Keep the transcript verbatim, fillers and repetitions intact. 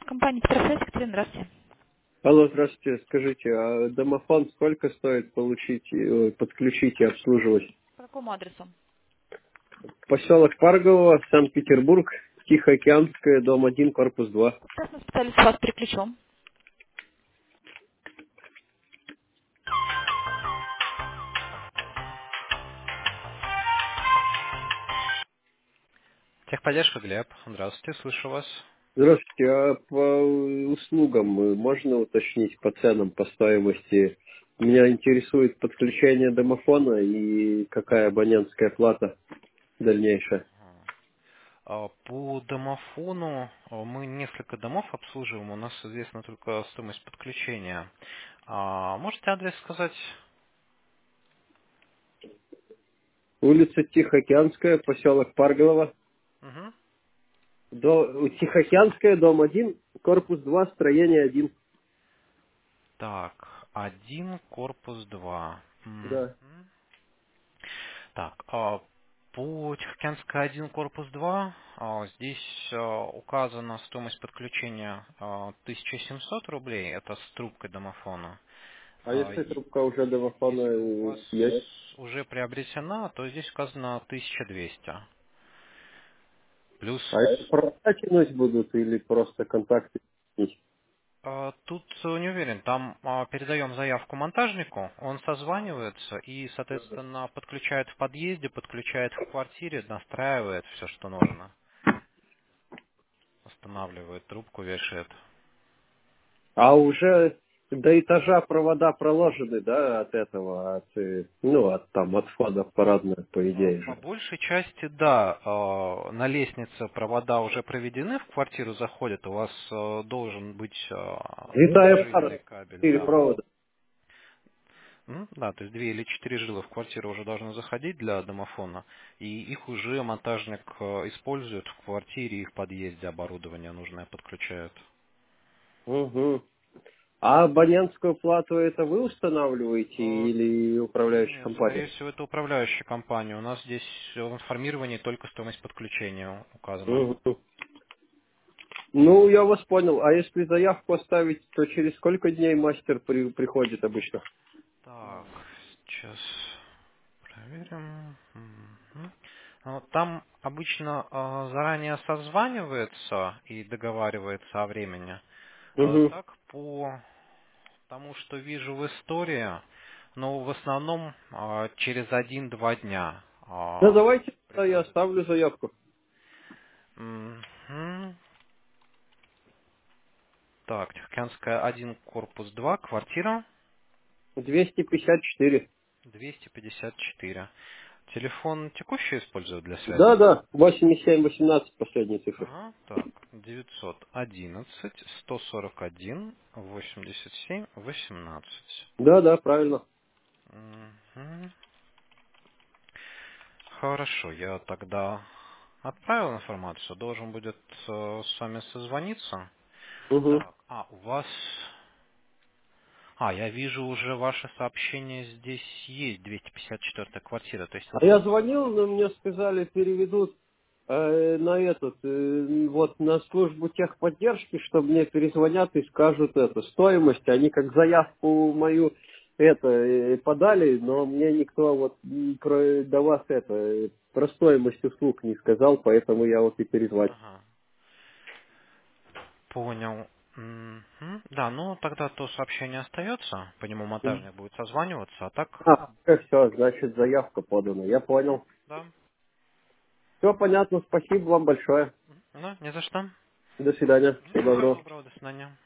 Компания Петрофест, Екатерина, здравствуйте. Алло, здравствуйте. Скажите, а домофон сколько стоит получить, э, подключить и обслуживать? По какому адресу? Поселок Парголово, Санкт-Петербург, Тихоокеанская, дом один, корпус два. Сейчас мы специалист вас переключим. Техподдержка, Глеб. Здравствуйте, слышу вас. Здравствуйте. А по услугам э, можно уточнить по ценам, по стоимости? Меня интересует подключение домофона и какая абонентская плата дальнейшая. А, По домофону а, мы несколько домов обслуживаем, у нас известна только стоимость подключения. А, Можете адрес сказать? Улица Тихоокеанская, поселок Парголово. Мгм. До... Тихоокеанская, дом один, корпус два, строение один. Так, один, корпус два. Мгм. Да. Так, а, по Тихоокеанской один, корпус два, а, здесь а, указана стоимость подключения а, тысяча семьсот рублей, это с трубкой домофона. А А, если е- трубка уже домофона Если у э, вас есть? уже приобретена, то здесь указано тысяча двести. Плюс А это провода тянуть будут или просто контакты? а, тут э, не уверен, там а, передаем заявку монтажнику, он созванивается и, соответственно, подключает в подъезде, подключает в квартире, настраивает все, что нужно. Устанавливает трубку, вешает. А уже до этажа провода проложены, да, от этого, от, э, ну, от там, от входа в парадную, по А, идее По же. большей части, да, а, на лестнице провода уже проведены, в квартиру заходят, у вас а, должен быть а, Витая жильный пара, кабель, четыре да. провода. М, Да, то есть две или четыре жилы в квартиру уже должны заходить для домофона, и их уже монтажник а, использует в квартире и в подъезде, оборудование нужное подключает. Угу. А абонентскую плату это вы устанавливаете А, или управляющая Нет, скорее компания? всего, это управляющая компания. У нас здесь в информировании только стоимость подключения указана. Мгм. Ну, я вас понял. А если заявку оставить, то через сколько дней мастер при- приходит обычно? Так, сейчас проверим. Мгм. Ну, там обычно а, заранее созванивается и договаривается о времени. А Угу. так, по тому, что вижу в истории, но в основном а, через один-два дня Ну, а, давайте тогда я приходит. оставлю заявку. Мгм. Так, Тихоокеанская один, корпус два, квартира двести пятьдесят четыре. двести пятьдесят четыре. Телефон текущий использую для связи? Да, да, восемьдесят семь восемнадцать последние цифры. Ага, так, девятьсот одиннадцать сто сорок один восемьдесят семь восемнадцать. Да, да, правильно. Мгм. Хорошо, я тогда отправил информацию, должен будет э, с вами созвониться. Угу. Так, а, у вас... А, я вижу уже ваше сообщение здесь есть, двести пятьдесят четвёртая квартира, то есть А я звонил, но мне сказали, переведут э, на этот, э, вот на службу техподдержки, что мне перезвонят и скажут это, стоимость. Они как заявку мою это э, подали, но мне никто вот м, про, до вас это э, про стоимость услуг не сказал, поэтому я вот и перезвонил. Ага. Понял. Мгм. Да, ну тогда то сообщение остается, по нему монтажник будет созваниваться, а так, А, все, значит, заявка подана. Я понял. да, Все понятно. Спасибо вам большое. ну, не за что. До свидания. Мгм. Всего Всего доброго. доброго, до свидания.